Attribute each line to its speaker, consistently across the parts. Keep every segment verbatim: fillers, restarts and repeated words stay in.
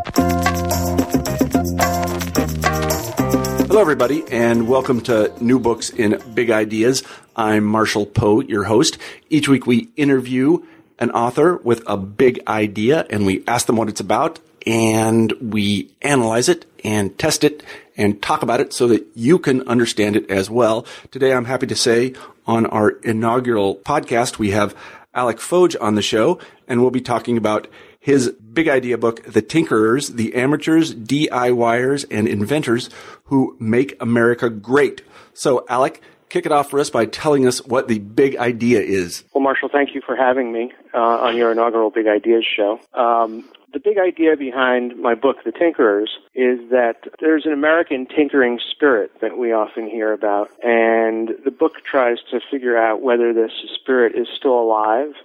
Speaker 1: Hello, everybody, and welcome to New Books in Big Ideas. I'm Marshall Poe, your host. Each week we interview an author with a big idea, and we ask them what it's about, and we analyze it and test it and talk about it so that you can understand it as well. Today, I'm happy to say on our inaugural podcast, we have Alec Foge on the show, and we'll be talking about his big idea book, The Tinkerers, the Amateurs, DIYers, and Inventors Who Make America Great. So, Alec, kick it off for us by telling us what the big idea is.
Speaker 2: Well, Marshall, thank you for having me uh, on your inaugural Big Ideas show. Um, the big idea behind my book, The Tinkerers, is that there's an American tinkering spirit that we often hear about, and the book tries to figure out whether this spirit is still alive,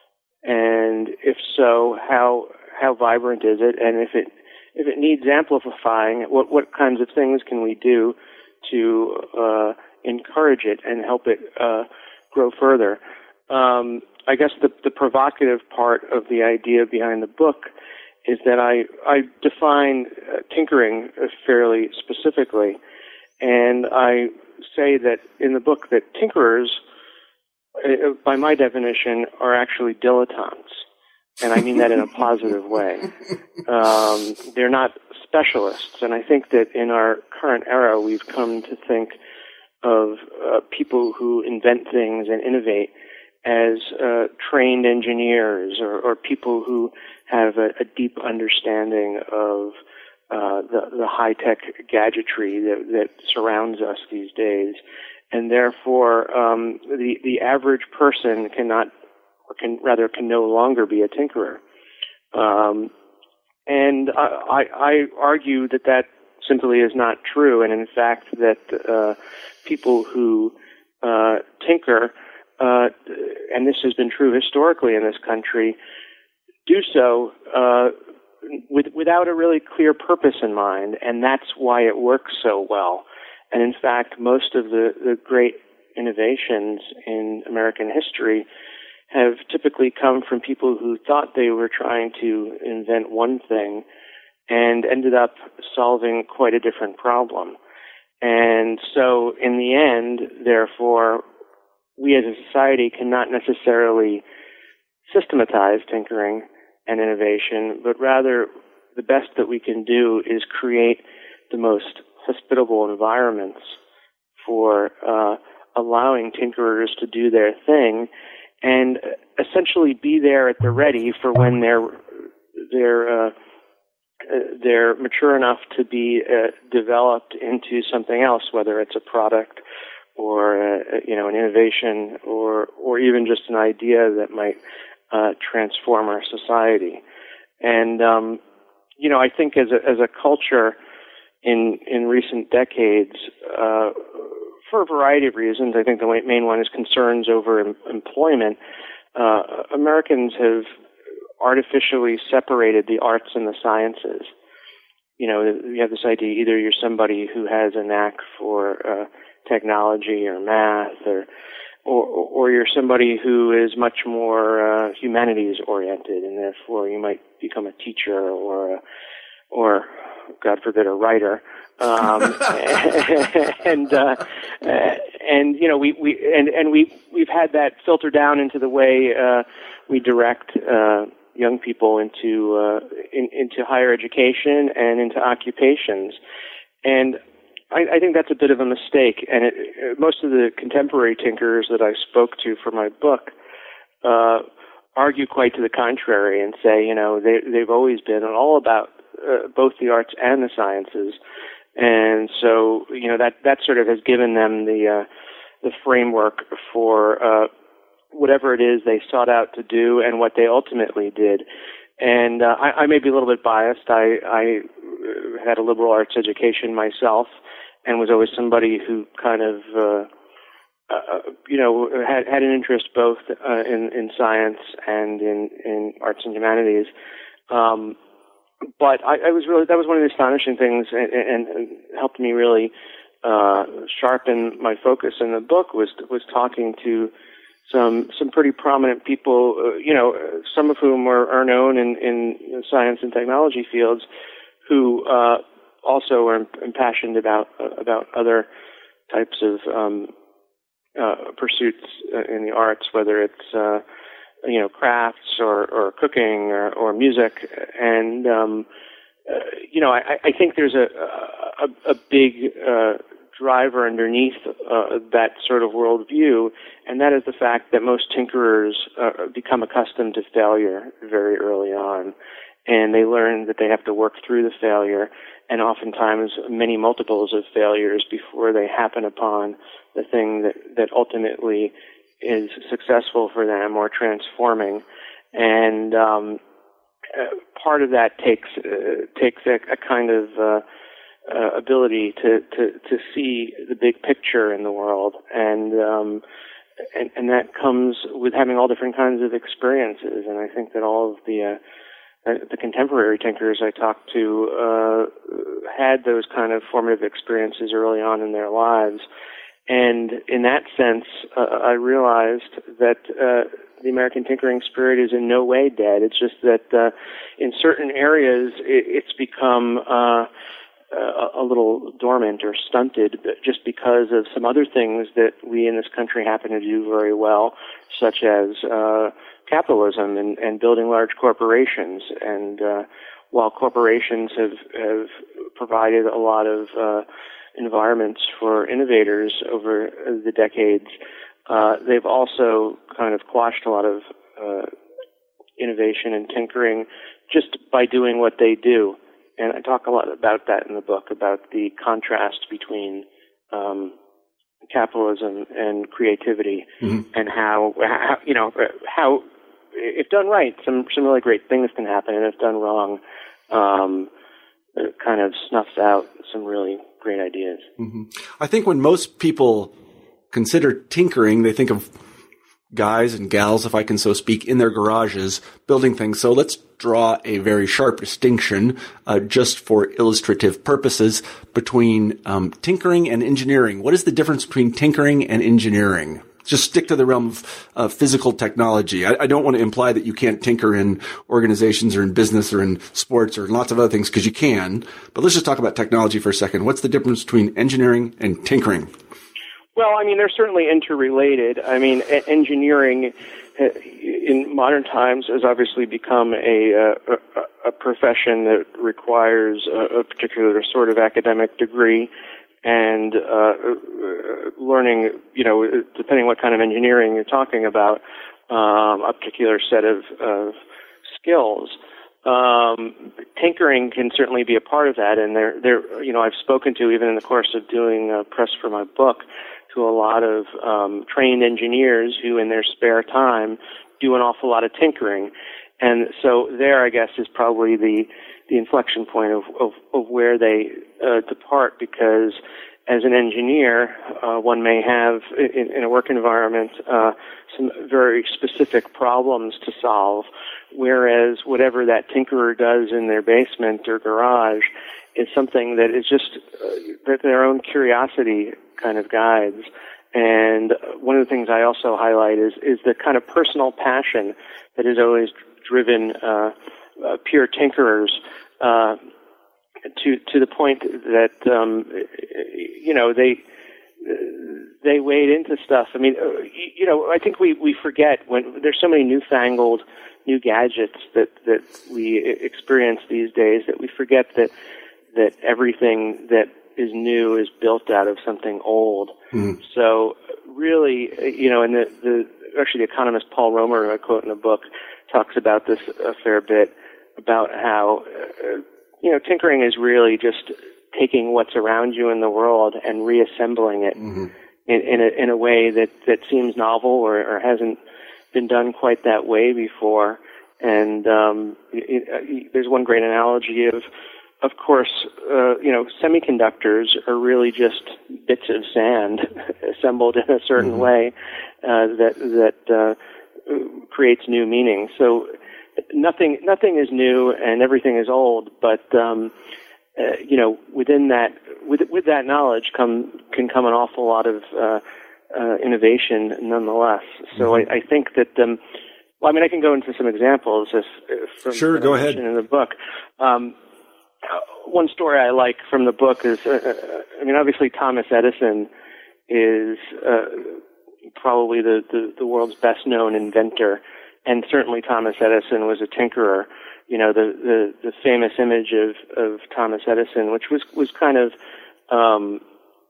Speaker 2: and if so, how how vibrant is it? And if it if it needs amplifying, what what kinds of things can we do to uh, encourage it and help it uh, grow further? Um, I guess the the provocative part of the idea behind the book is that I I define uh, tinkering fairly specifically, and I say that in the book that tinkerers, Uh, by my definition, are actually dilettantes, and I mean that in a positive way. Um, they're not specialists, and I think that in our current era, we've come to think of uh, people who invent things and innovate as uh, trained engineers or, or people who have a, a deep understanding of uh, the, the high-tech gadgetry that, that surrounds us these days. And therefore, um, the the average person cannot, or can rather, can no longer be a tinkerer. Um, and I, I, I argue that that simply is not true, and in fact, that uh, people who uh, tinker, uh, and this has been true historically in this country, do so uh, with, without a really clear purpose in mind, and that's why it works so well. And in fact, most of the, the great innovations in American history have typically come from people who thought they were trying to invent one thing and ended up solving quite a different problem. And so in the end, therefore, we as a society cannot necessarily systematize tinkering and innovation, but rather the best that we can do is create the most hospitable environments for uh, allowing tinkerers to do their thing and essentially be there at the ready for when they're they're uh, they're mature enough to be uh, developed into something else, whether it's a product or uh, you know an innovation or or even just an idea that might uh, transform our society. And um, you know, I think as a as a culture, in in recent decades, uh, for a variety of reasons, I think the main one is concerns over em- employment. Uh, Americans have artificially separated the arts and the sciences. You know, you have this idea either you're somebody who has a knack for uh, technology or math, or, or or you're somebody who is much more uh, humanities oriented, and therefore you might become a teacher or a, or God forbid, a writer, um, and uh, and you know we, we and and we we've had that filter down into the way uh, we direct uh, young people into uh, in, into higher education and into occupations, and I, I think that's a bit of a mistake. And it, most of the contemporary tinkerers that I spoke to for my book uh, argue quite to the contrary and say, you know, they they've always been all about Uh, both the arts and the sciences, and so you know that that sort of has given them the uh, the framework for uh, whatever it is they sought out to do and what they ultimately did. And uh, I, I may be a little bit biased. I, I had a liberal arts education myself, and was always somebody who kind of uh, uh, you know had had an interest both uh, in in science and in in arts and humanities. Um, But I, I was really, that was one of the astonishing things and, and, and helped me really uh, sharpen my focus in the book was was talking to some some pretty prominent people, uh, you know, some of whom are, are known in, in science and technology fields, who uh, also are impassioned about uh, about other types of um, uh, pursuits in the arts, whether it's uh, you know crafts or, or cooking or, or music, and um, uh, you know I, I think there's a a, a big uh, driver underneath uh, that sort of worldview, and that is the fact that most tinkerers uh, become accustomed to failure very early on, and they learn that they have to work through the failure, and oftentimes many multiples of failures before they happen upon the thing that, that ultimately is successful for them or transforming. And um, uh, part of that takes uh, takes a, a kind of uh, uh, ability to, to, to see the big picture in the world, and, um, and and that comes with having all different kinds of experiences. And I think that all of the uh, the contemporary tinkers I talked to uh, had those kind of formative experiences early on in their lives. And in that sense, uh, I realized that uh, the American tinkering spirit is in no way dead. It's just that uh, in certain areas it, it's become uh, a, a little dormant or stunted, just because of some other things that we in this country happen to do very well, such as uh, capitalism and, and building large corporations. And uh, while corporations have, have provided a lot of uh, environments for innovators over the decades, uh, they've also kind of quashed a lot of uh, innovation and tinkering just by doing what they do. And I talk a lot about that in the book, about the contrast between um, capitalism and creativity, mm-hmm. and how, how, you know, how, if done right, some, some really great things can happen, and if done wrong, um, it kind of snuffs out some really great ideas.
Speaker 1: Mm-hmm. I think when most people consider tinkering, they think of guys and gals, if I can so speak, in their garages building things. So let's draw a very sharp distinction, uh, just for illustrative purposes, between um, tinkering and engineering. What is the difference between tinkering and engineering? Just stick to the realm of uh, physical technology. I, I don't want to imply that you can't tinker in organizations or in business or in sports or in lots of other things, because you can. But let's just talk about technology for a second. What's the difference between engineering and tinkering?
Speaker 2: Well, I mean, they're certainly interrelated. I mean, e- engineering uh, in modern times has obviously become a, uh, a, a profession that requires a, a particular sort of academic degree. And uh, learning, you know, depending what kind of engineering you're talking about, um, a particular set of, of skills. Um, tinkering can certainly be a part of that, and there, there, you know, I've spoken to, even in the course of doing uh, press for my book, to a lot of um, trained engineers who, in their spare time, do an awful lot of tinkering. And so there, I guess, is probably the the inflection point of, of, of where they uh, depart, because as an engineer, uh, one may have, in, in a work environment, uh, some very specific problems to solve, whereas whatever that tinkerer does in their basement or garage is something that is just uh, that their own curiosity kind of guides. And one of the things I also highlight is, is the kind of personal passion that has always driven uh, uh, pure tinkerers uh, to to the point that um, you know they they wade into stuff. I mean, uh, you know, I think we, we forget when there's so many newfangled new gadgets that that we experience these days, that we forget that that everything that is new is built out of something old. Mm. So really, you know, and the, the actually the economist Paul Romer, who I quote in the book, talks about this a fair bit, about how, uh, you know, tinkering is really just taking what's around you in the world and reassembling it mm-hmm. in, in, a, in a way that, that seems novel or, or hasn't been done quite that way before. And um, it, it, there's one great analogy of, of course, uh, you know, semiconductors are really just bits of sand assembled in a certain mm-hmm. way uh, that that uh, creates new meaning. So nothing nothing is new and everything is old. But um, uh, you know, within that, with with that knowledge, come can come an awful lot of uh, uh, innovation nonetheless. So mm-hmm. I, I think that, um, well, I mean, I can go into some examples if, if from
Speaker 1: sure, go ahead.
Speaker 2: In the book. Um, one story I like from the book is, uh, I mean, obviously Thomas Edison is uh, probably the, the, the world's best known inventor, and certainly Thomas Edison was a tinkerer. You know, the, the, the famous image of, of Thomas Edison, which was, was kind of um,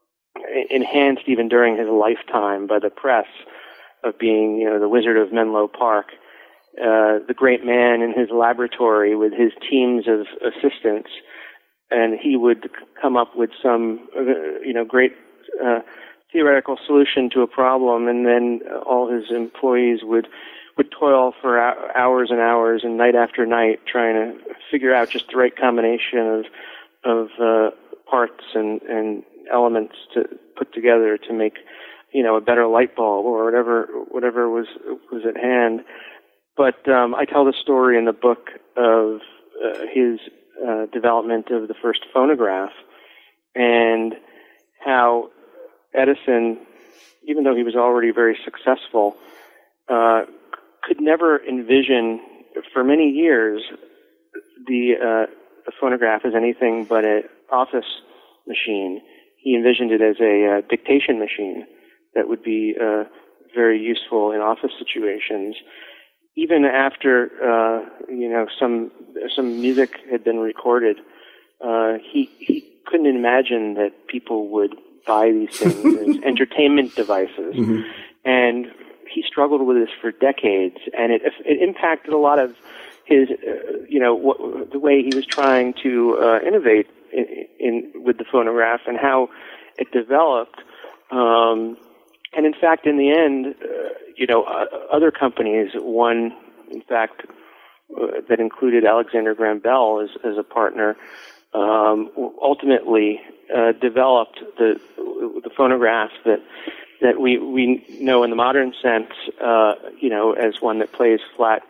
Speaker 2: enhanced even during his lifetime by the press, of being, you know, the Wizard of Menlo Park, uh, the great man in his laboratory with his teams of assistants, and he would come up with some, uh, you know, great uh, theoretical solution to a problem, and then all his employees would would toil for hours and hours and night after night trying to figure out just the right combination of of uh, parts and, and elements to put together to make, you know, a better light bulb or whatever whatever was was at hand. But um, I tell the story in the book of uh, his uh, development of the first phonograph, and how Edison, even though he was already very successful, uh, could never envision for many years the, uh, the phonograph as anything but an office machine. He envisioned it as a uh, dictation machine that would be uh, very useful in office situations. Even after uh, you know some some music had been recorded, uh, he he couldn't imagine that people would buy these things as entertainment devices, mm-hmm. and he struggled with this for decades, and it it impacted a lot of his uh, you know what, the way he was trying to uh, innovate in, in with the phonograph and how it developed. Um, And in fact, in the end, uh, you know, uh, other companies, one, in fact, uh, that included Alexander Graham Bell as, as a partner, um, ultimately uh, developed the the phonograph that that we we know in the modern sense, uh, you know, as one that plays flat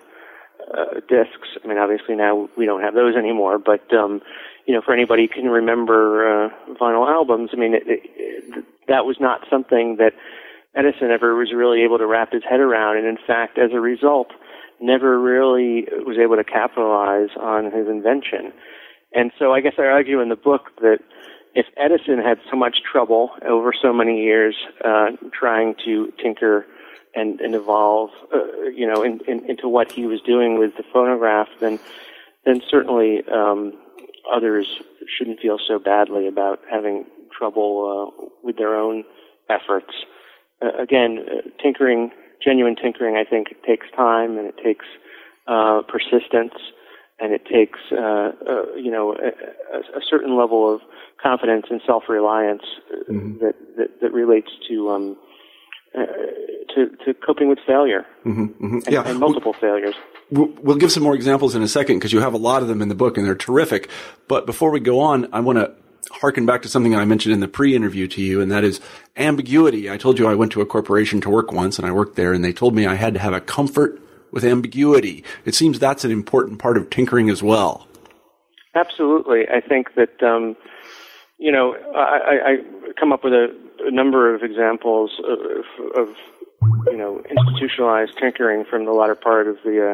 Speaker 2: uh, discs. I mean, obviously now we don't have those anymore, but um, you know, for anybody who can remember uh, vinyl albums, I mean, it, it, that was not something that Edison ever was really able to wrap his head around, and in fact, as a result, never really was able to capitalize on his invention. And so I guess I argue in the book that if Edison had so much trouble over so many years uh, trying to tinker and, and evolve, uh, you know, in, in, into what he was doing with the phonograph, then then certainly um, others shouldn't feel so badly about having trouble uh, with their own efforts. Uh, again, uh, tinkering, genuine tinkering, I think it takes time and it takes uh, persistence, and it takes, uh, uh, you know, a, a certain level of confidence and self-reliance mm-hmm. that, that that relates to um, uh, to, to coping with failure
Speaker 1: mm-hmm, mm-hmm.
Speaker 2: And,
Speaker 1: yeah.
Speaker 2: and multiple we'll, failures.
Speaker 1: We'll, we'll give some more examples in a second because you have a lot of them in the book and they're terrific. But before we go on, I want to harken back to something I mentioned in the pre-interview to you, and that is ambiguity. I told you I went to a corporation to work once, and I worked there, and they told me I had to have a comfort with ambiguity. It seems that's an important part of tinkering as well.
Speaker 2: Absolutely. I think that, um, you know, I, I come up with a, a number of examples of, of, you know, institutionalized tinkering from the latter part of the uh,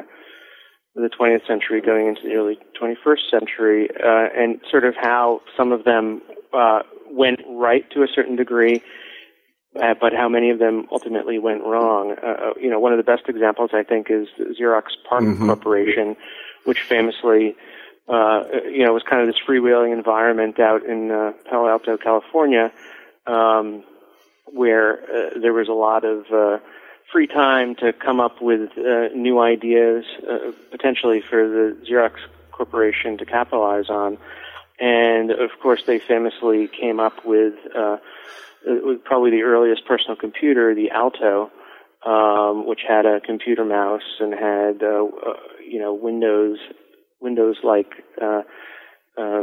Speaker 2: the twentieth century going into the early twenty-first century, uh, and sort of how some of them uh, went right to a certain degree, uh, but how many of them ultimately went wrong. Uh, you know, one of the best examples, I think, is Xerox PARC mm-hmm. Corporation, which famously, uh, you know, was kind of this freewheeling environment out in uh, Palo Alto, California, um, where uh, there was a lot of uh, free time to come up with uh, new ideas, uh, potentially for the Xerox Corporation to capitalize on. And, of course, they famously came up with, uh, with probably the earliest personal computer, the Alto, um, which had a computer mouse and had, uh, uh, you know, Windows, Windows-like, uh, uh,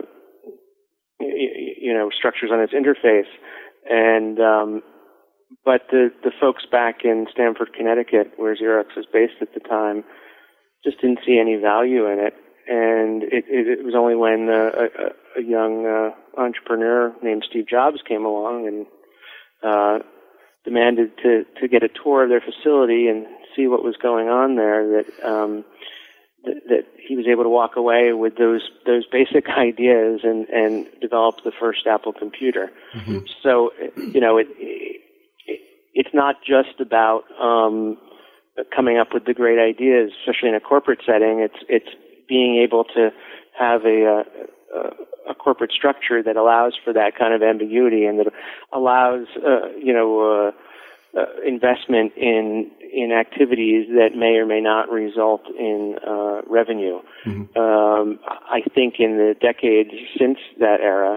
Speaker 2: you, you know, structures on its interface. And, um, But the, the folks back in Stamford, Connecticut, where Xerox was based at the time, just didn't see any value in it. And it, it, it was only when uh, a, a young uh, entrepreneur named Steve Jobs came along and uh, demanded to, to get a tour of their facility and see what was going on there, that um, that, that he was able to walk away with those those basic ideas and, and develop the first Apple computer. Mm-hmm. So, you know, it, it it's not just about um, coming up with the great ideas, especially in a corporate setting. It's it's being able to have a, a, a corporate structure that allows for that kind of ambiguity and that allows, uh, you know, uh, uh, investment in in activities that may or may not result in uh, revenue. Mm-hmm. Um, I think in the decades since that era,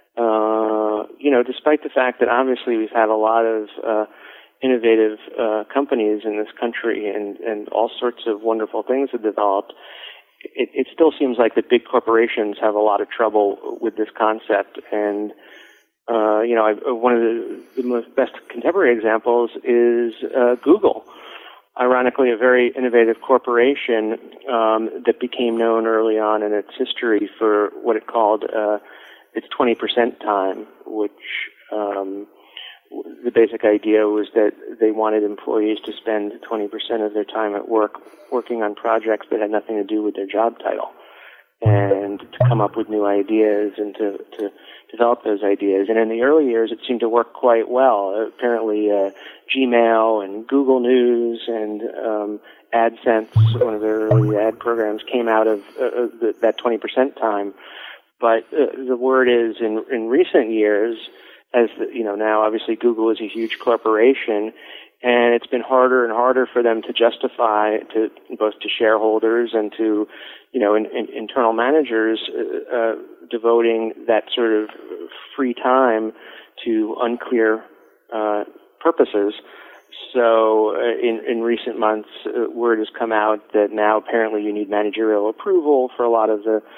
Speaker 2: uh, you know, despite the fact that obviously we've had a lot of uh, innovative uh, companies in this country and, and all sorts of wonderful things have developed, It, it still seems like the big corporations have a lot of trouble with this concept. And, uh, you know, I, one of the, the most best contemporary examples is uh, Google. Ironically, a very innovative corporation um, that became known early on in its history for what it called uh, its twenty percent time, which um, the basic idea was that they wanted employees to spend twenty percent of their time at work working on projects that had nothing to do with their job title, and to come up with new ideas and to, to develop those ideas. And in the early years, it seemed to work quite well. Apparently, uh, Gmail and Google News and um, AdSense, one of their early ad programs, came out of uh, the, that twenty percent time. But uh, the word is, in, in recent years, as the, you know, now obviously Google is a huge corporation, and it's been harder and harder for them to justify to both to shareholders and to, you know, in, in, internal managers uh, uh, devoting that sort of free time to unclear uh, purposes. So uh, in, in recent months, uh, word has come out that now apparently you need managerial approval for a lot of the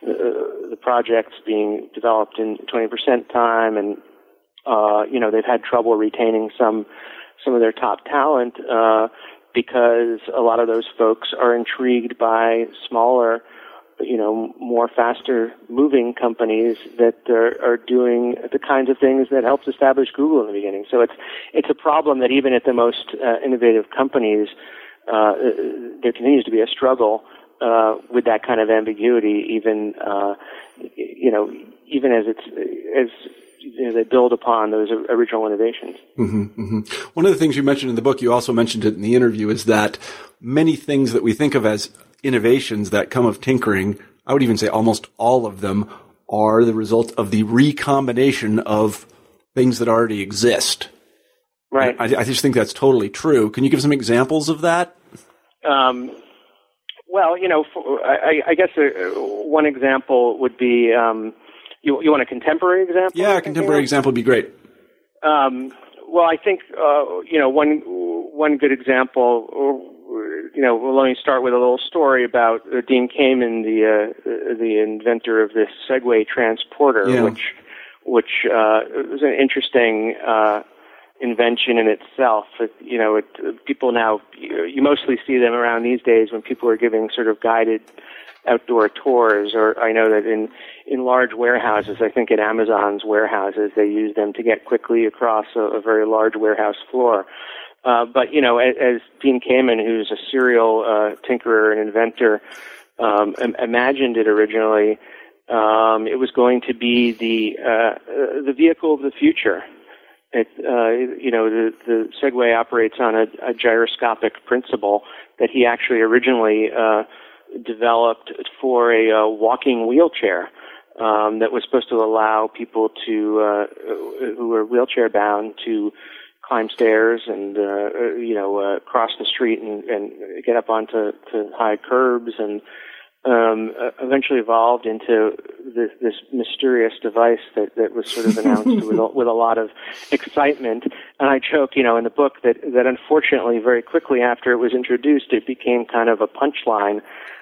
Speaker 2: uh, the projects being developed in twenty percent time, and uh, you know, they've had trouble retaining some some of their top talent uh, because a lot of those folks are intrigued by smaller, you know, more faster moving companies that are, are doing the kinds of things that helped establish Google in the beginning. So it's it's a problem that even at the most uh, innovative companies, uh, there continues to be a struggle uh, with that kind of ambiguity, even uh, you know, even as it's as you know, they build upon those original innovations.
Speaker 1: Mm-hmm, mm-hmm. One of the things you mentioned in the book, you also mentioned it in the interview, is that many things that we think of as innovations that come of tinkering, I would even say almost all of them, are the result of the recombination of things that already exist.
Speaker 2: Right.
Speaker 1: I, I just think that's totally true. Can you give some examples of that? Um,
Speaker 2: well, you know, for, I, I guess uh, one example would be, um, You, you want a contemporary example?
Speaker 1: Yeah, a contemporary example would be great. Um,
Speaker 2: well, I think, uh, you know, one one good example, you know, well, let me start with a little story about uh, Dean Kamen, the uh, the inventor of this Segway transporter,
Speaker 1: yeah.
Speaker 2: which which uh, was an interesting uh, invention in itself. It, you know, it, people now, you, you mostly see them around these days when people are giving sort of guided outdoor tours, or I know that in, in large warehouses, I think in Amazon's warehouses, they use them to get quickly across a, a very large warehouse floor. Uh, but, you know, as, as Dean Kamen, who's a serial uh, tinkerer and inventor, um, im- imagined it originally, um, it was going to be the uh, uh, the vehicle of the future. It, uh, you know, the, the Segway operates on a, a gyroscopic principle that he actually originally uh, developed for a uh, walking wheelchair um, that was supposed to allow people to uh, who are wheelchair bound to climb stairs and uh, you know uh, cross the street and, and get up onto to high curbs, and um, eventually evolved into this, this mysterious device that, that was sort of announced with a, with a lot of excitement. And I joke, you know, in the book that that unfortunately very quickly after it was introduced, it became kind of a punchline.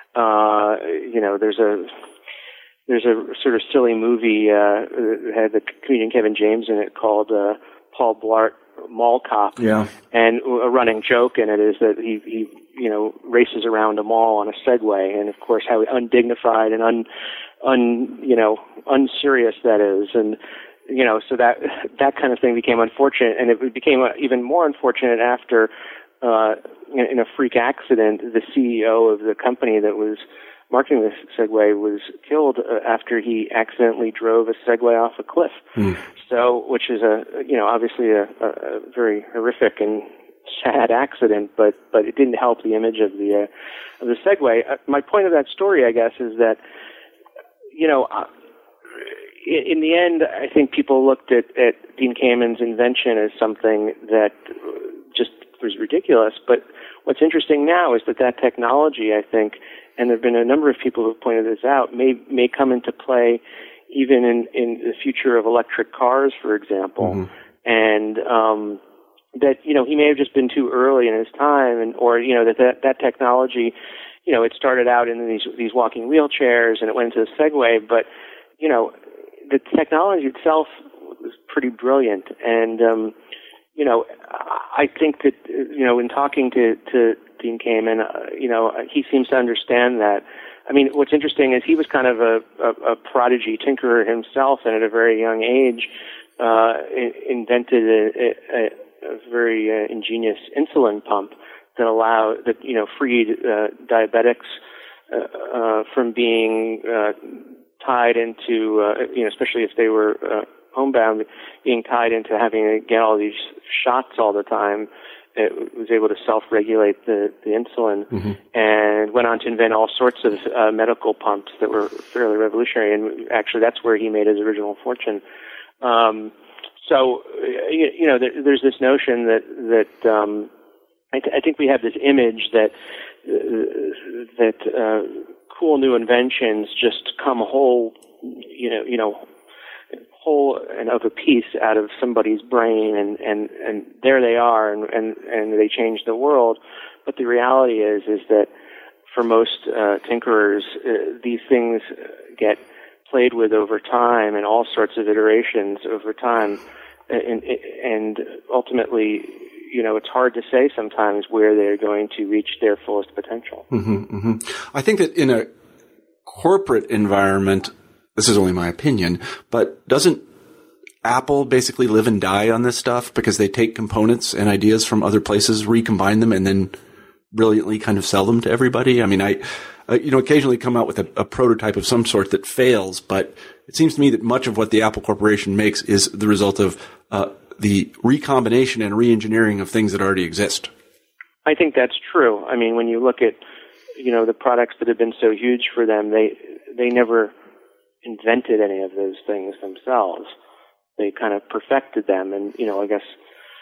Speaker 2: Uh, you know, there's a there's a sort of silly movie uh, that had the comedian Kevin James in it called uh, Paul Blart Mall Cop.
Speaker 1: Yeah.
Speaker 2: And a running joke in it is that he, he you know, races around a mall on a Segway, and of course how undignified and un, un you know, unserious that is. And you know, so that that kind of thing became unfortunate, and it became even more unfortunate after, uh, in, in a freak accident, the C E O of the company that was marketing this Segway was killed uh, after he accidentally drove a Segway off a cliff. Mm. So, which is a, you know, obviously a, a, a very horrific and sad accident, but but it didn't help the image of the uh, of the Segway. Uh, my point of that story, I guess, is that, you know, uh, in, in the end, I think people looked at, at Dean Kamen's invention as something that just was ridiculous. But what's interesting now is that that technology, I think, and there have been a number of people who have pointed this out, may may come into play even in, in the future of electric cars, for example. Mm-hmm. And um, that, you know, he may have just been too early in his time, and or, you know, that, that that technology, you know, it started out in these these walking wheelchairs and it went into the Segway, but, you know, the technology itself was pretty brilliant. And, um, you know, I think that, you know, in talking to, to Dean Kamen, uh, you know, he seems to understand that. I mean, what's interesting is he was kind of a, a, a prodigy tinkerer himself, and at a very young age, uh, invented a, a, a very uh, ingenious insulin pump that allowed, that, you know, freed uh, diabetics uh, uh, from being uh, tied into, uh, you know, especially if they were uh, homebound, being tied into having to get all these shots all the time. It was able to self-regulate the, the insulin, mm-hmm. and went on to invent all sorts of uh, medical pumps that were fairly revolutionary. And actually, that's where he made his original fortune. Um, so, you, you know, there, there's this notion that that um, I, th- I think we have this image that uh, that uh, cool new inventions just come whole, you know, you know. whole and of a piece out of somebody's brain, and, and, and there they are, and, and, and they change the world. But the reality is is that for most uh, tinkerers, uh, these things get played with over time, and all sorts of iterations over time, and, and ultimately, you know, it's hard to say sometimes where they're going to reach their fullest potential.
Speaker 1: Mm-hmm, mm-hmm. I think that in a corporate environment, this is only my opinion, but doesn't Apple basically live and die on this stuff because they take components and ideas from other places, recombine them, and then brilliantly kind of sell them to everybody? I mean, I, uh, you know, occasionally come out with a, a prototype of some sort that fails, but it seems to me that much of what the Apple Corporation makes is the result of uh, the recombination and re-engineering of things that already exist.
Speaker 2: I think that's true. I mean, when you look at, you know, the products that have been so huge for them, they they never invented any of those things themselves. They kind of perfected them, and, you know, I guess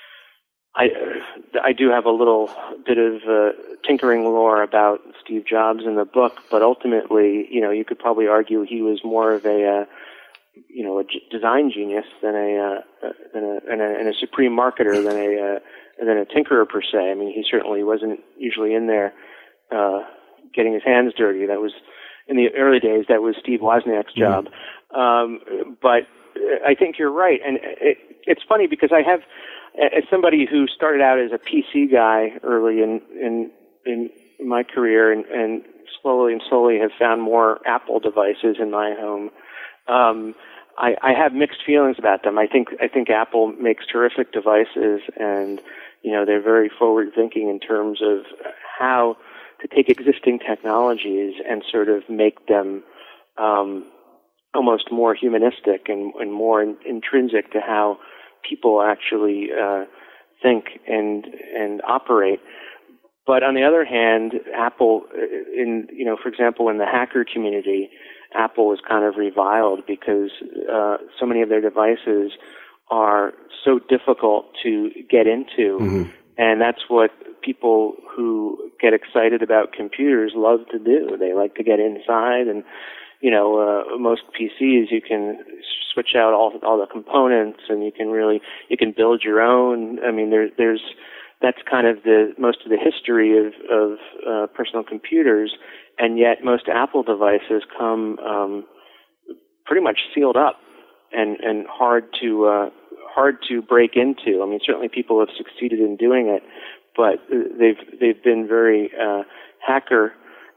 Speaker 2: I I do have a little bit of uh, tinkering lore about Steve Jobs in the book, but ultimately, you know, you could probably argue he was more of a uh, you know a g- design genius than a uh, than a and, a and a supreme marketer than a uh, than a tinkerer per se. I mean, he certainly wasn't usually in there uh, getting his hands dirty. That was in the early days. That was Steve Wozniak's job. Mm-hmm. Um, but I think you're right, and it, it's funny because I have, as somebody who started out as a P C guy early in in, in my career, and, and slowly and slowly have found more Apple devices in my home. Um, I, I have mixed feelings about them. I think I think Apple makes terrific devices, and you know they're very forward thinking in terms of how to take existing technologies and sort of make them um, almost more humanistic and, and more in, intrinsic to how people actually uh, think and and operate. But on the other hand, Apple, in you know, for example, in the hacker community, Apple was kind of reviled because uh, so many of their devices are so difficult to get into, mm-hmm. and that's what people who get excited about computers love to do. They like to get inside, and you know, uh, most P Cs you can switch out all all the components, and you can really you can build your own. I mean, there, there's that's kind of the most of the history of of uh, personal computers, and yet most Apple devices come um, pretty much sealed up and and hard to uh, hard to break into. I mean, certainly people have succeeded in doing it, but they've they've been very uh, hacker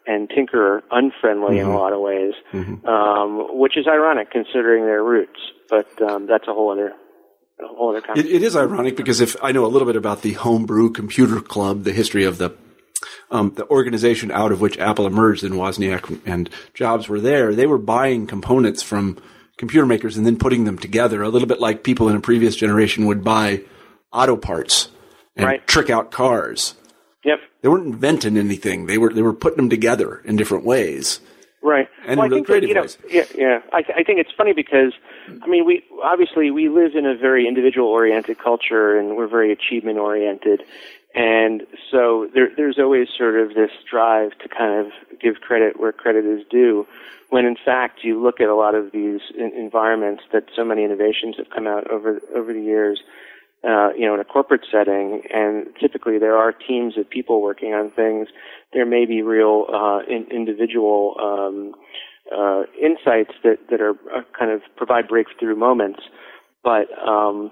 Speaker 2: and tinkerer unfriendly mm-hmm. in a lot of ways, mm-hmm. um, which is ironic considering their roots. But um, that's a whole other. A whole other
Speaker 1: it, it is ironic because if I know a little bit about the Homebrew Computer Club, the history of the um, the organization out of which Apple emerged, and Wozniak and Jobs were there, they were buying components from computer makers and then putting them together, a little bit like people in a previous generation would buy auto parts and
Speaker 2: right.
Speaker 1: trick out cars.
Speaker 2: Yep.
Speaker 1: They weren't inventing anything. They were they were putting them together in different ways.
Speaker 2: Right.
Speaker 1: And
Speaker 2: well,
Speaker 1: in
Speaker 2: I
Speaker 1: really
Speaker 2: think
Speaker 1: creative
Speaker 2: that, you know,
Speaker 1: ways.
Speaker 2: Yeah, yeah. I, th- I think it's funny because, I mean, we obviously we live in a very individual-oriented culture, and we're very achievement-oriented. And so there, there's always sort of this drive to kind of give credit where credit is due, when in fact you look at a lot of these in- environments that so many innovations have come out over over the years, uh, you know, in a corporate setting, and typically there are teams of people working on things. There may be real uh, in, individual um, uh, insights that, that are uh, kind of provide breakthrough moments, but um,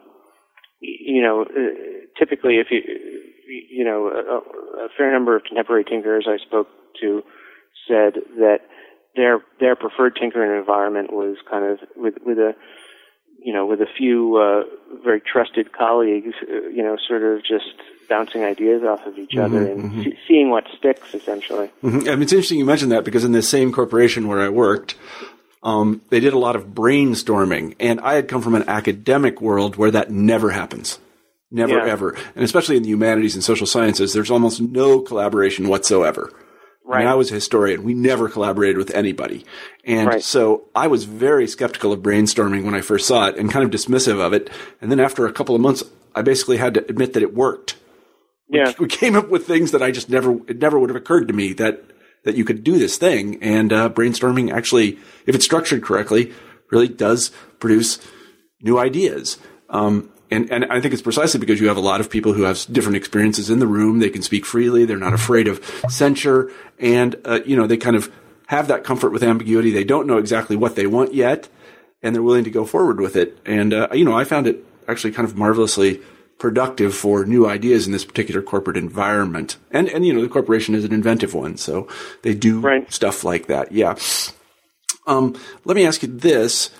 Speaker 2: you know, typically if you you know, a, a fair number of contemporary tinkerers I spoke to said that their their preferred tinkering environment was kind of with with a you know with a few uh, very trusted colleagues, uh, you know, sort of just bouncing ideas off of each mm-hmm, other and mm-hmm. see, seeing what sticks, essentially.
Speaker 1: Mm-hmm. I mean, it's interesting you mentioned that because in the same corporation where I worked, um, they did a lot of brainstorming, and I had come from an academic world where that never happens. Never, yeah. ever. And especially in the humanities and social sciences, there's almost no collaboration whatsoever. Right. I mean, I was a historian. We never collaborated with anybody. And right. so I was very skeptical of brainstorming when I first saw it and kind of dismissive of it. And then after a couple of months, I basically had to admit that it worked.
Speaker 2: Yeah.
Speaker 1: We, we came up with things that I just never, it never would have occurred to me that, that you could do this thing. And uh, brainstorming actually, if it's structured correctly, really does produce new ideas. Um, And, and I think it's precisely because you have a lot of people who have different experiences in the room. They can speak freely. They're not afraid of censure. And, uh, you know, they kind of have that comfort with ambiguity. They don't know exactly what they want yet, and they're willing to go forward with it. And, uh, you know, I found it actually kind of marvelously productive for new ideas in this particular corporate environment. And, and you know, the corporation is an inventive one, so they do right. stuff like that. Yeah. Um, let me ask you this.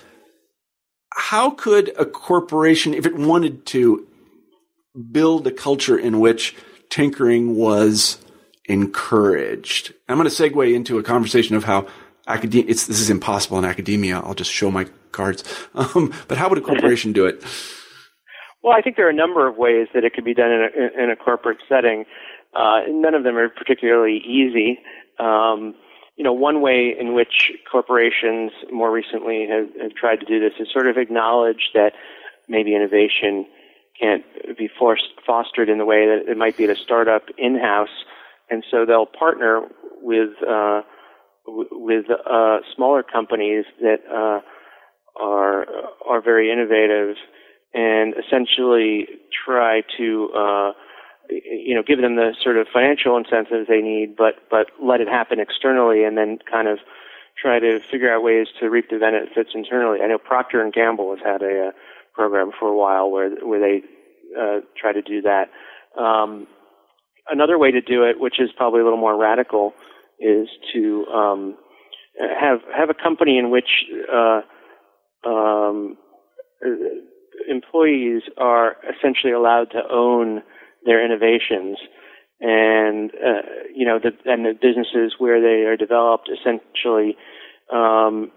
Speaker 1: How could a corporation, if it wanted to, build a culture in which tinkering was encouraged? I'm going to segue into a conversation of how academia, it's, this is impossible in academia. I'll just show my cards. Um, but how would a corporation do it?
Speaker 2: Well, I think there are a number of ways that it could be done in a, in a corporate setting. Uh, none of them are particularly easy. Um, You know, one way in which corporations more recently have, have tried to do this is sort of acknowledge that maybe innovation can't be forced, fostered in the way that it might be at a startup in-house, and so they'll partner with uh, w- with uh, smaller companies that uh, are are very innovative and essentially try to uh, you know, give them the sort of financial incentives they need, but, but let it happen externally and then kind of try to figure out ways to reap the benefits internally. I know Procter and Gamble has had a, a program for a while where, where they, uh, try to do that. Um, another way to do it, which is probably a little more radical, is to, um, have, have a company in which, uh, um, employees are essentially allowed to own their innovations, and uh, you know, the, and the businesses where they are developed essentially um,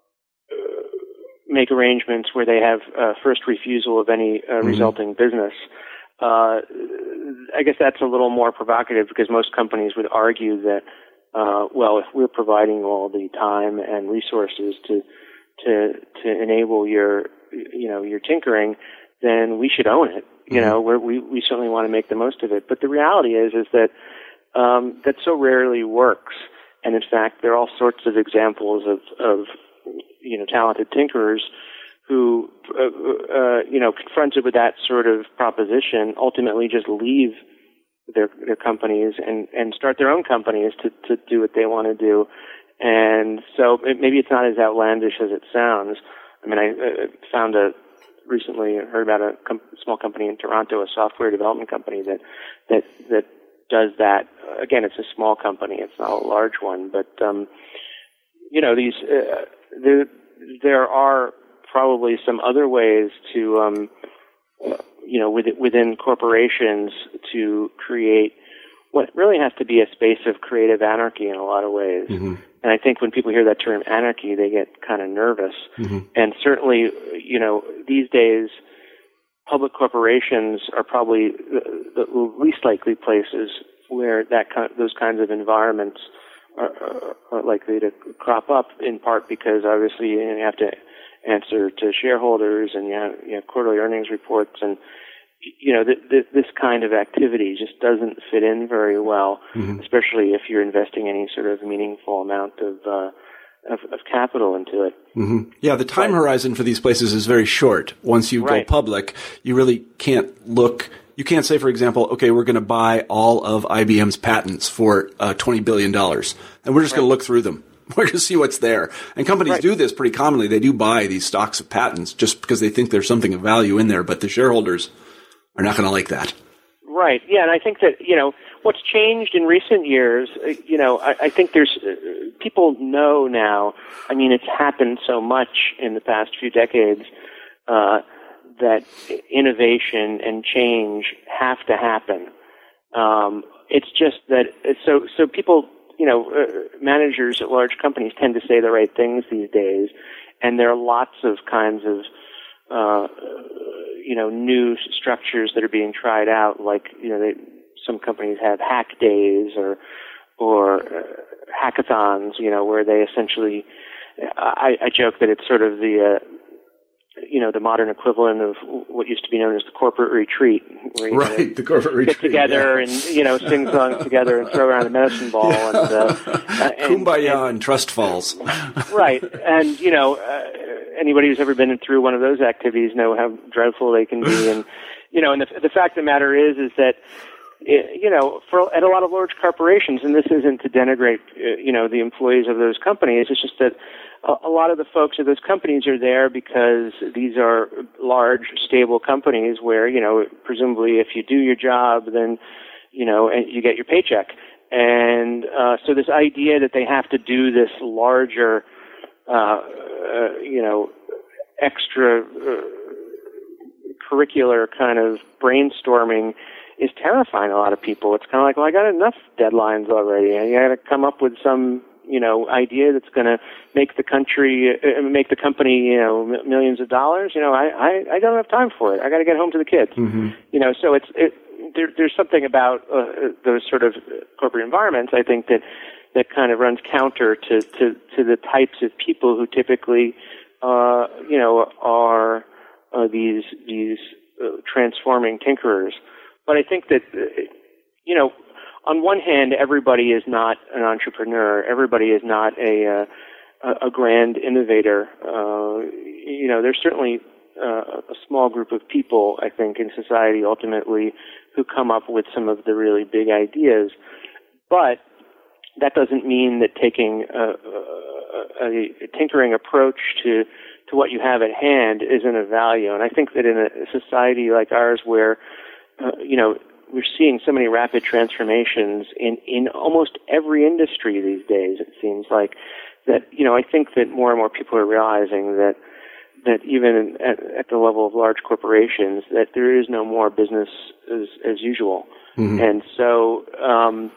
Speaker 2: make arrangements where they have uh, first refusal of any uh, mm-hmm. resulting business. Uh, I guess that's a little more provocative because most companies would argue that, uh, well, if we're providing all the time and resources to to to enable your you know your tinkering, then we should own it. You know, we're, we we certainly want to make the most of it. But the reality is is that um, that so rarely works. And in fact, there are all sorts of examples of, of you know, talented tinkerers who, uh, uh, you know, confronted with that sort of proposition, ultimately just leave their their companies and, and start their own companies to, to do what they want to do. And so it, maybe it's not as outlandish as it sounds. I mean, I uh, found a recently heard about a com- small company in Toronto, a software development company that that that does that. Again, it's a small company; it's not a large one. But um, you know, these uh, there there are probably some other ways to um, uh, you know within, within corporations to create what really has to be a space of creative anarchy in a lot of ways. Mm-hmm. And I think when people hear that term anarchy, they get kind of nervous. Mm-hmm. And certainly, you know, these days, public corporations are probably the, the least likely places where that kind, those kinds of environments are, are likely to crop up, in part because obviously you have to answer to shareholders and you have, you have quarterly earnings reports, and you know, th- th- this kind of activity just doesn't fit in very well, mm-hmm. especially if you're investing any sort of meaningful amount of uh, of, of capital into it.
Speaker 1: Mm-hmm. Yeah, the time but, horizon for these places is very short. Once you right. go public, you really can't look. You can't say, for example, okay, we're going to buy all of I B M's patents for uh, twenty billion dollars, and we're just right. going to look through them. We're going to see what's there. And companies right. do this pretty commonly. They do buy these stocks of patents just because they think there's something of value in there, but the shareholders are not going to like that.
Speaker 2: Right. Yeah, and I think that, you know, what's changed in recent years, uh, you know, I, I think there's, uh, people know now, I mean, it's happened so much in the past few decades, uh, that innovation and change have to happen. Um, it's just that, so, so people, you know, uh, managers at large companies tend to say the right things these days, and there are lots of kinds of, uh, you know, new structures that are being tried out, like, you know, they, some companies have hack days or, or uh, hackathons, you know, where they essentially, I, I joke that it's sort of the, uh, you know, the modern equivalent of what used to be known as the corporate retreat. Where you
Speaker 1: right,
Speaker 2: kind of
Speaker 1: the corporate retreat.
Speaker 2: Get together
Speaker 1: yeah.
Speaker 2: and, you know, sing songs together and throw around the medicine ball.
Speaker 1: Yeah.
Speaker 2: And, uh, and,
Speaker 1: Kumbaya and,
Speaker 2: and
Speaker 1: trust falls.
Speaker 2: Right. And, you know, uh, anybody who's ever been through one of those activities know how dreadful they can be. And, you know, and the, the fact of the matter is, is that, you know, for at a lot of large corporations, and this isn't to denigrate, you know, the employees of those companies, it's just that a lot of the folks at those companies are there because these are large, stable companies where, you know, presumably if you do your job, then, you know, and you get your paycheck. And uh, so this idea that they have to do this larger, uh, uh, you know, extra uh, curricular kind of brainstorming is terrifying a lot of people. It's kind of like, well, I got enough deadlines already. I got to come up with some, you know, idea that's going to make the country, uh, make the company, you know, m- millions of dollars. You know, I, I, I don't have time for it. I got to get home to the kids. Mm-hmm. You know, so it's it, there, there's something about uh, those sort of corporate environments, I think, that that kind of runs counter to to, to the types of people who typically, uh, you know, are uh, these these uh, transforming tinkerers. But I think that, uh, you know, on one hand, everybody is not an entrepreneur. Everybody is not a uh, a grand innovator. Uh, you know, there's certainly uh, a small group of people, I think, in society ultimately who come up with some of the really big ideas. But that doesn't mean that taking a, a, a tinkering approach to to what you have at hand isn't of value. And I think that in a society like ours, where uh, you know, we're seeing so many rapid transformations in, in almost every industry these days, it seems like, that, you know, I think that more and more people are realizing that that even at, at the level of large corporations, that there is no more business as, as usual. Mm-hmm. And so, um,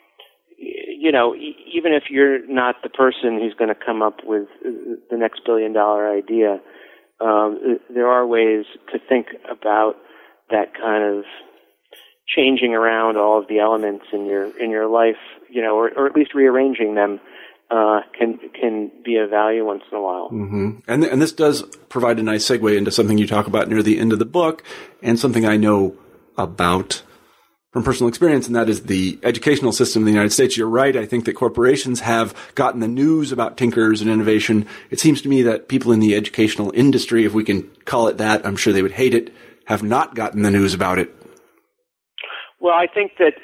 Speaker 2: you know, e- even if you're not the person who's going to come up with the next billion dollar idea, um, there are ways to think about that kind of changing around all of the elements in your in your life, you know, or, or at least rearranging them, uh, can can be of value once in a while.
Speaker 1: Mm-hmm. And th- and this does provide a nice segue into something you talk about near the end of the book, and something I know about from personal experience, and that is the educational system in the United States. You're right. I think that corporations have gotten the news about tinkerers and innovation. It seems to me that people in the educational industry, if we can call it that, I'm sure they would hate it, have not gotten the news about it.
Speaker 2: Well, I think that,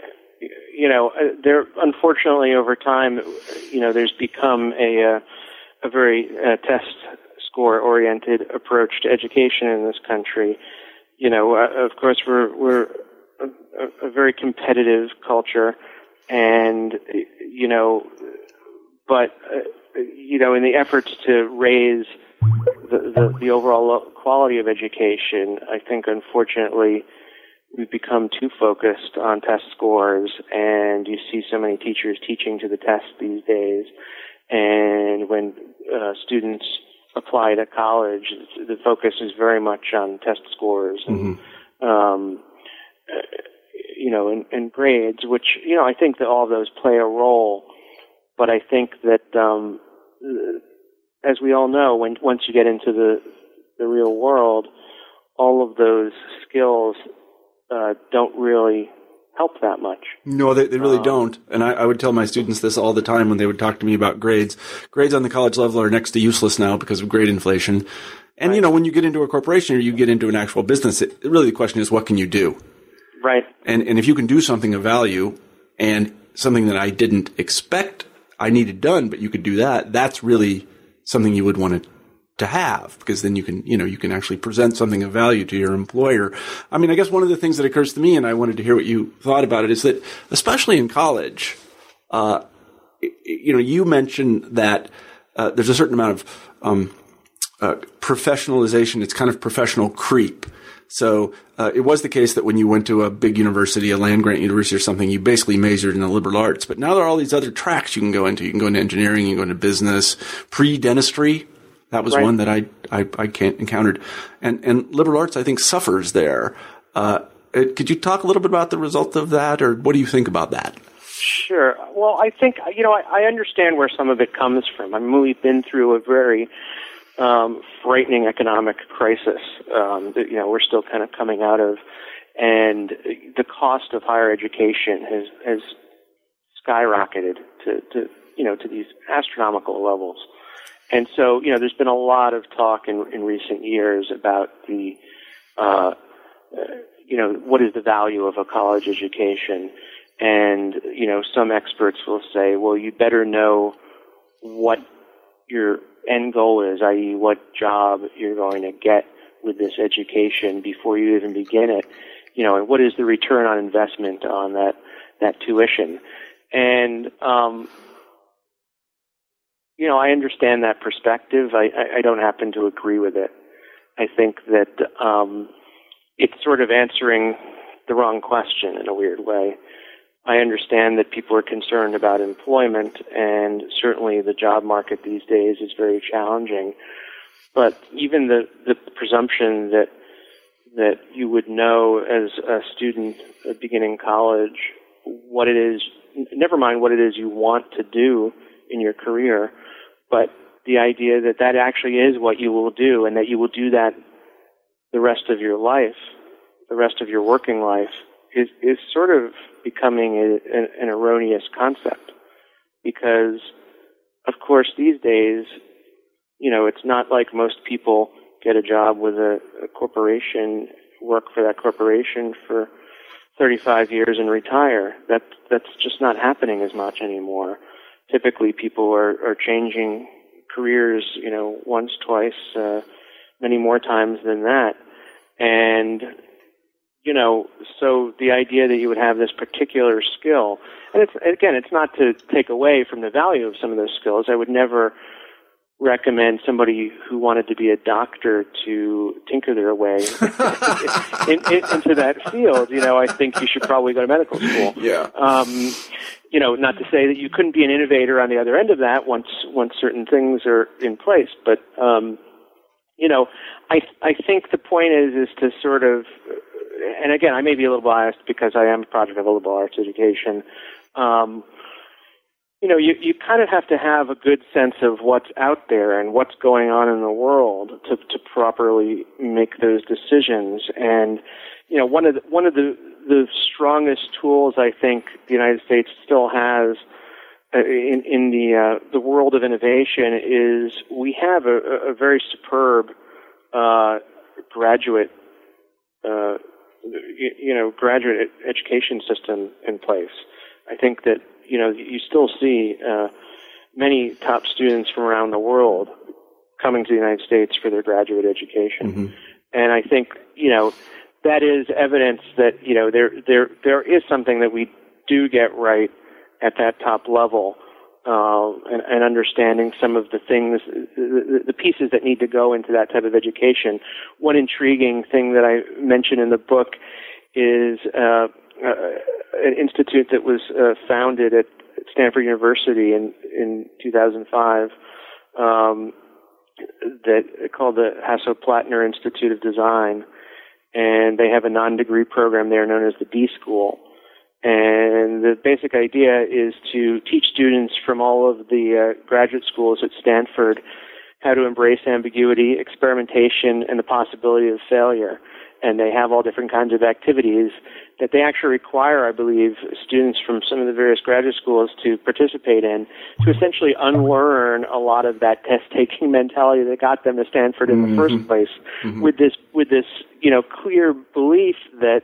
Speaker 2: you know, there, unfortunately, over time, you know, there's become a a very uh, test score oriented approach to education in this country. You know, uh, of course, we're we're a, a very competitive culture, and you know, but uh, you know, in the efforts to raise the, the, the overall quality of education, I think unfortunately we've become too focused on test scores, and you see so many teachers teaching to the test these days. And when uh, students apply to college, the focus is very much on test scores and, mm-hmm. um, you know, and, and grades, which, you know, I think that all of those play a role. But I think that, um, as we all know, when once you get into the, the real world, all of those skills uh, don't really help that much.
Speaker 1: No, they, they really um, don't. And I, I would tell my students this all the time when they would talk to me about grades. Grades on the college level are next to useless now because of grade inflation. And, right. you know, when you get into a corporation or you get into an actual business, it, really the question is, what can you do?
Speaker 2: Right.
Speaker 1: And, and if you can do something of value and something that I didn't expect I needed done, but you could do that, that's really something you would want to to have, because then you can, you know, you can actually present something of value to your employer. I mean, I guess one of the things that occurs to me, and I wanted to hear what you thought about it, is that especially in college, uh, you know, you mentioned that uh, there's a certain amount of um, uh, professionalization. It's kind of professional creep. So uh, it was the case that when you went to a big university, a land-grant university or something, you basically majored in the liberal arts. But now there are all these other tracks you can go into. You can go into engineering, you can go into business, pre-dentistry. That was right. one that I, I, I can't encountered. And, and liberal arts, I think, suffers there. Uh, could you talk a little bit about the result of that, or what do you think about that?
Speaker 2: Sure. Well, I think, you know, I, I understand where some of it comes from. I mean, we've been through a very um, frightening economic crisis um, that, you know, we're still kind of coming out of. And the cost of higher education has, has skyrocketed to, to, you know, to these astronomical levels. And so, you know, there's been a lot of talk in, in recent years about the, uh, uh, you know, what is the value of a college education? And, you know, some experts will say, well, you better know what your end goal is, that is what job you're going to get with this education before you even begin it. You know, and what is the return on investment on that, that tuition? And, um, you know, I understand that perspective. I, I, I don't happen to agree with it. I think that um, it's sort of answering the wrong question in a weird way. I understand that people are concerned about employment, and certainly the job market these days is very challenging. But even the, the presumption that that you would know as a student beginning college what it is, never mind what it is you want to do in your career, but the idea that that actually is what you will do, and that you will do that the rest of your life, the rest of your working life, is, is sort of becoming a, an, an erroneous concept. Because, of course, these days, you know, it's not like most people get a job with a, a corporation, work for that corporation for thirty-five years and retire. That, that's just not happening as much anymore. Typically, people are, are changing careers, you know, once, twice, uh, many more times than that. And, you know, so the idea that you would have this particular skill, and it's, again, it's not to take away from the value of some of those skills. I would never recommend somebody who wanted to be a doctor to tinker their way in, in, into that field. You know, I think you should probably go to medical school.
Speaker 1: Yeah.
Speaker 2: Um, you know, not to say that you couldn't be an innovator on the other end of that once once certain things are in place, but um, you know, I I think the point is is to sort of, and again, I may be a little biased because I am a product of a liberal arts education. Um, you know, you you kind of have to have a good sense of what's out there and what's going on in the world to to properly make those decisions. And you know, one of the, one of the the strongest tools I think the United States still has uh, in, in the uh, the world of innovation is we have a, a very superb uh, graduate uh, you, you know graduate education system in place. I think that you know you still see uh, many top students from around the world coming to the United States for their graduate education, mm-hmm. and I think you know. that is evidence that, you know, there there there is something that we do get right at that top level, uh, and, and understanding some of the things, the, the pieces that need to go into that type of education. One intriguing thing that I mention in the book is uh, uh, an institute that was uh, founded at Stanford University in, in two thousand five, um, that called the Hasso-Plattner Institute of Design, and they have a non-degree program there known as the D School. And the basic idea is to teach students from all of the uh, graduate schools at Stanford how to embrace ambiguity, experimentation, and the possibility of failure. And they have all different kinds of activities that they actually require, I believe, students from some of the various graduate schools to participate in, to essentially unlearn a lot of that test-taking mentality that got them to Stanford in mm-hmm. the first place, mm-hmm. with this, with this, you know, clear belief that,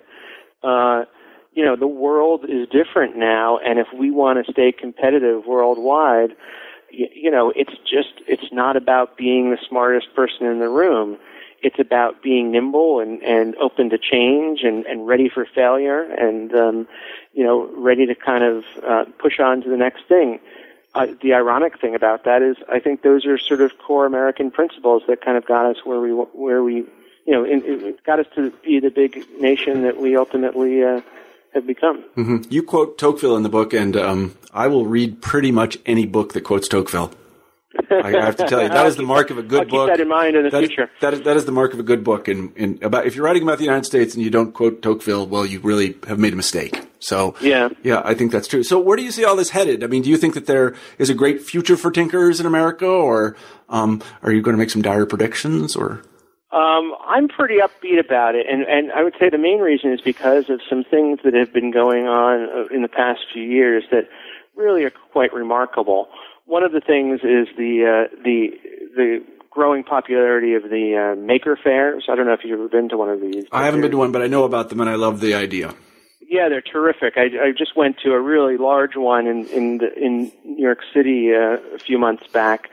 Speaker 2: uh, you know, the world is different now, and if we want to stay competitive worldwide, you, you know, it's just, it's not about being the smartest person in the room. It's about being nimble and, and open to change and, and ready for failure and, um, you know, ready to kind of uh, push on to the next thing. Uh, the ironic thing about that is I think those are sort of core American principles that kind of got us where we, where we, you know, in, it got us to be the big nation that we ultimately uh, have become.
Speaker 1: Mm-hmm. You quote Tocqueville in the book, and um, I will read pretty much any book that quotes Tocqueville. I have to tell you, that is the mark of a good
Speaker 2: I'll
Speaker 1: book.
Speaker 2: Keep that in mind in the
Speaker 1: that
Speaker 2: future.
Speaker 1: Is, that, is, that is the mark of a good book. And, and about if you're writing about the United States and you don't quote Tocqueville, well, you really have made a mistake. So,
Speaker 2: yeah,
Speaker 1: yeah, I think that's true. So, where do you see all this headed? I mean, do you think that there is a great future for tinkerers in America, or um, are you going to make some dire predictions? Or
Speaker 2: um, I'm pretty upbeat about it, and and I would say the main reason is because of some things that have been going on in the past few years that really are quite remarkable. One of the things is the uh, the the growing popularity of the uh, maker fairs. I don't know if you've ever been to one of these.
Speaker 1: I haven't been to one, but I know about them, and I love the idea.
Speaker 2: Yeah, they're terrific. I, I just went to a really large one in in, the, in New York City uh, a few months back,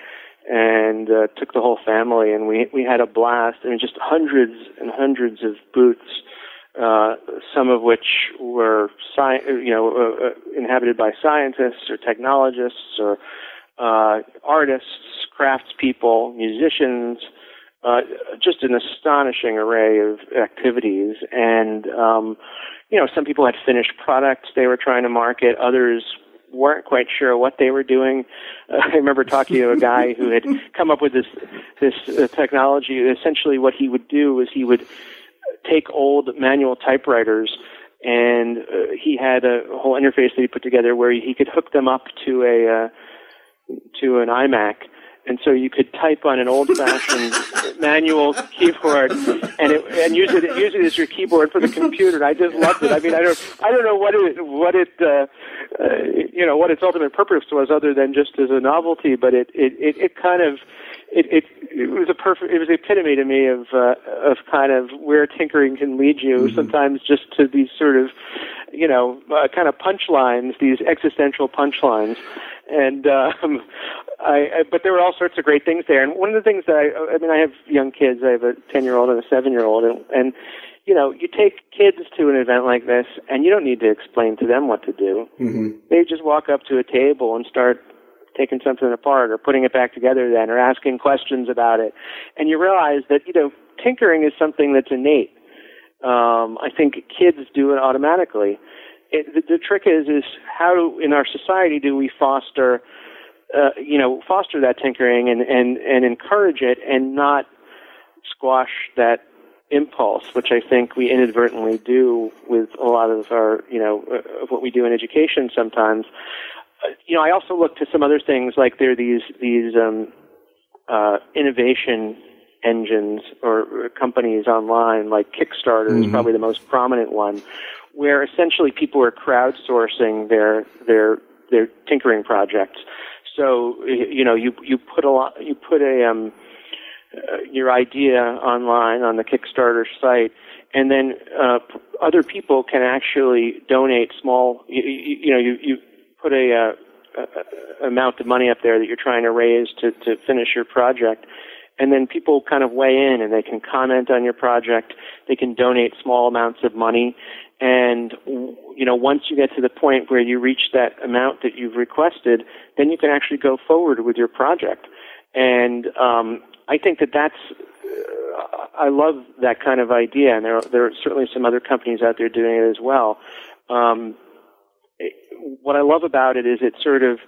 Speaker 2: and uh, took the whole family, and we we had a blast. I mean, just hundreds and hundreds of booths. Uh, some of which were, sci- you know, uh, uh, inhabited by scientists or technologists or uh, artists, craftspeople, musicians, uh, just an astonishing array of activities. And, um, you know, some people had finished products they were trying to market. Others weren't quite sure what they were doing. Uh, I remember talking to a guy who had come up with this, this uh, technology. Essentially what he would do was he would take old manual typewriters, and uh, he had a whole interface that he put together where he could hook them up to a uh, to an iMac, and so you could type on an old-fashioned manual keyboard and it, and use it use it as your keyboard for the computer. And I just loved it. I mean, I don't I don't know what it what it uh, uh, you know what its ultimate purpose was, other than just as a novelty, but it it it, it kind of It, it it was a perfect it was the epitome to me of uh, of kind of where tinkering can lead you. Mm-hmm. Sometimes just to these sort of you know uh, kind of punchlines, these existential punchlines, and um, I, I but there were all sorts of great things there. And one of the things that I I mean I have young kids. I have a ten year old and a seven year old, and, and you know you take kids to an event like this, and you don't need to explain to them what to do. Mm-hmm. They just walk up to a table and start taking something apart or putting it back together then, or asking questions about it. And you realize that, you know, tinkering is something that's innate. Um, I think kids do it automatically. It, the, the trick is, is how in our society do we foster, uh, you know, foster that tinkering and, and, and encourage it and not squash that impulse, which I think we inadvertently do with a lot of our, you know, uh, of what we do in education sometimes. You know, I also look to some other things, like there are these these um, uh, innovation engines or companies online, like Kickstarter mm-hmm. is probably the most prominent one, where essentially people are crowdsourcing their their their tinkering projects. So you know, you you put a lot, you put a um, uh, your idea online on the Kickstarter site, and then uh, other people can actually donate small. You, you, you know, you you. put a, uh, a, a amount of money up there that you're trying to raise to, to finish your project, and then people kind of weigh in and they can comment on your project. They can donate small amounts of money. And, you know, once you get to the point where you reach that amount that you've requested, then you can actually go forward with your project. And um, I think that that's, uh, I love that kind of idea. And there, there are certainly some other companies out there doing it as well. Um, it, what I love about it is it sort of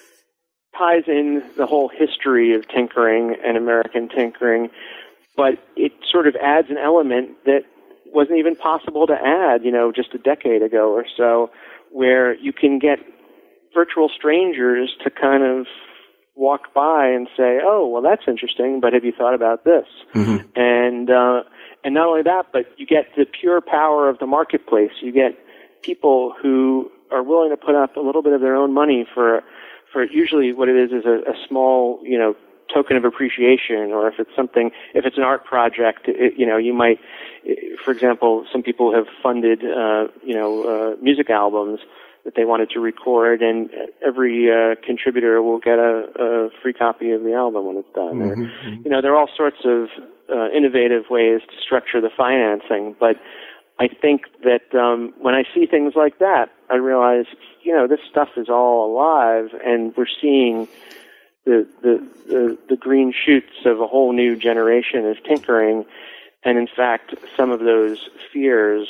Speaker 2: ties in the whole history of tinkering and American tinkering, but it sort of adds an element that wasn't even possible to add, you know, just a decade ago or so, where you can get virtual strangers to kind of walk by and say, oh, well, that's interesting, but have you thought about this? Mm-hmm. And uh, and not only that, but you get the pure power of the marketplace. You get people who are willing to put up a little bit of their own money for for usually what it is is a, a small, you know, token of appreciation, or if it's something, if it's an art project, it, you know, you might, for example, some people have funded, uh, you know, uh, music albums that they wanted to record, and every uh, contributor will get a, a free copy of the album when it's done. Mm-hmm. Or, you know, there are all sorts of uh, innovative ways to structure the financing, but I think that um, when I see things like that, I realize, you know, this stuff is all alive, and we're seeing the the, the, the green shoots of a whole new generation of tinkering, and in fact, some of those fears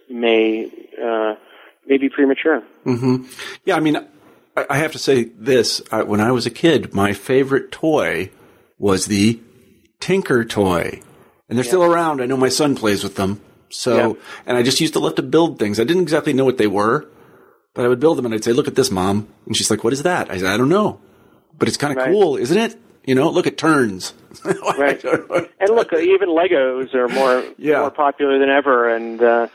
Speaker 2: may uh, may be premature.
Speaker 1: Mm-hmm. Yeah, I mean, I, I have to say this. I, when I was a kid, my favorite toy was the Tinker toy, and they're yeah. still around. I know my son plays with them. So, yeah. and I just used to love to build things. I didn't exactly know what they were, but I would build them and I'd say, look at this, Mom. And she's like, what is that? I said, I don't know, but it's kind of right. cool, isn't it? You know, look, it turns.
Speaker 2: Right. And look, even Legos are more, yeah. more popular than ever. And, uh,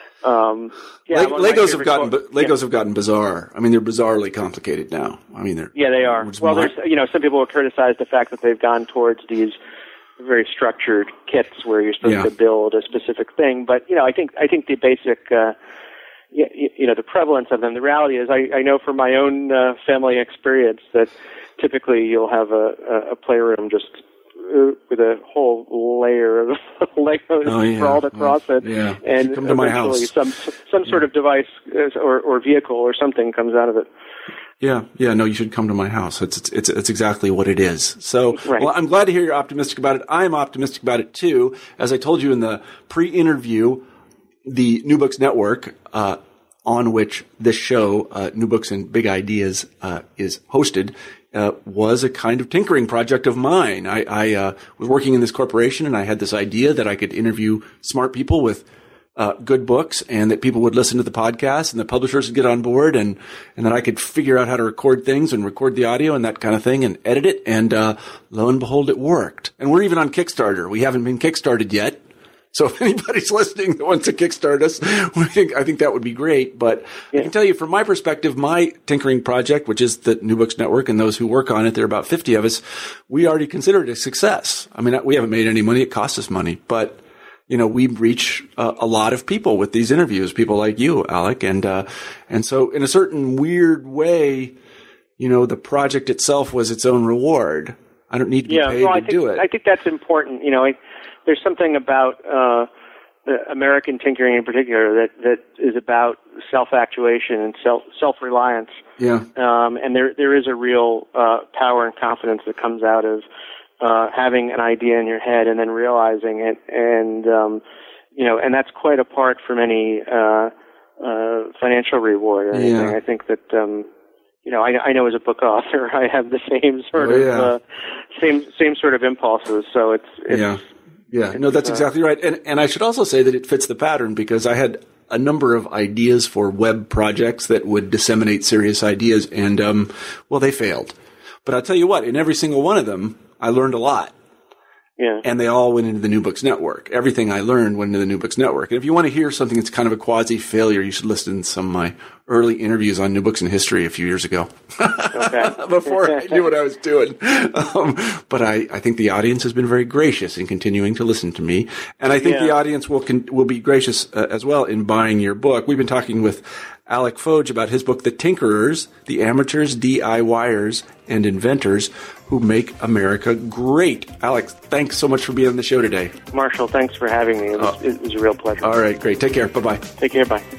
Speaker 2: um, yeah,
Speaker 1: Le- Legos have gotten, co- Legos yeah. have gotten bizarre. I mean, they're bizarrely complicated now. I mean, they're,
Speaker 2: yeah, they are. Well, there's, you know, some people have criticized the fact that they've gone towards these very structured kits where you're supposed yeah. to build a specific thing. But, you know, I think, I think the basic, uh, you, you know, the prevalence of them, the reality is I, I know from my own uh, family experience that typically you'll have a, a playroom just uh, with a whole layer of Legos
Speaker 1: oh, yeah.
Speaker 2: sprawled across
Speaker 1: oh,
Speaker 2: it.
Speaker 1: Yeah.
Speaker 2: And
Speaker 1: come to my house.
Speaker 2: some, some sort of device or, or vehicle or something comes out of it.
Speaker 1: Yeah, yeah, no, you should come to my house. It's it's it's, it's exactly what it is. So,
Speaker 2: right.
Speaker 1: well, I'm glad to hear you're optimistic about it. I'm optimistic about it too. As I told you in the pre-interview, the New Books Network, uh, on which this show, uh, New Books and Big Ideas, uh, is hosted, uh, was a kind of tinkering project of mine. I, I uh, was working in this corporation, and I had this idea that I could interview smart people with Uh, good books, and that people would listen to the podcast, and the publishers would get on board, and and that I could figure out how to record things and record the audio and that kind of thing and edit it. And uh, lo and behold, it worked. And we're even on Kickstarter. We haven't been kickstarted yet. So if anybody's listening that wants to kickstart us, I think, I think that would be great. But yeah. I can tell you from my perspective, my tinkering project, which is the New Books Network, and those who work on it, there are about fifty of us, we already consider it a success. I mean, we haven't made any money. It costs us money, but you know, we reach uh, a lot of people with these interviews, people like you, Alec. And, uh, and so in a certain weird way, you know, the project itself was its own reward. I don't need to be
Speaker 2: yeah,
Speaker 1: paid
Speaker 2: well,
Speaker 1: to
Speaker 2: I think,
Speaker 1: do it.
Speaker 2: I think that's important. You know, I, there's something about, uh, the American tinkering in particular that, that is about self-actuation and self, self-reliance.
Speaker 1: Yeah.
Speaker 2: Um, and there, there is a real, uh, power and confidence that comes out of, Uh, having an idea in your head and then realizing it, and um, you know, and that's quite apart from any uh, uh, financial reward or anything.
Speaker 1: Yeah.
Speaker 2: I think that um, you know, I, I know as a book author, I have the same sort
Speaker 1: oh,
Speaker 2: of
Speaker 1: yeah.
Speaker 2: uh, same same sort of impulses. So it's, it's
Speaker 1: yeah, yeah. No, that's uh, exactly right. And and I should also say that it fits the pattern, because I had a number of ideas for web projects that would disseminate serious ideas, and um, well, they failed. But I'll tell you what, in every single one of them, I learned a lot.
Speaker 2: Yeah.
Speaker 1: And they all went into the New Books Network. Everything I learned went into the New Books Network. And if you want to hear something that's kind of a quasi-failure, you should listen to some of my early interviews on New Books in History a few years ago.
Speaker 2: Okay.
Speaker 1: Before I knew what I was doing. Um, but I, I think the audience has been very gracious in continuing to listen to me. And I think yeah. the audience will con- will be gracious uh, as well in buying your book. We've been talking with Alec Foge about his book, The Tinkerers, the Amateurs, DIYers, and Inventors Who Make America Great. Alex, thanks so much for being on the show today.
Speaker 2: Marshall, thanks for having me. It was, uh, it was a real pleasure.
Speaker 1: All right, great. Take care. Bye-bye.
Speaker 2: Take care. Bye.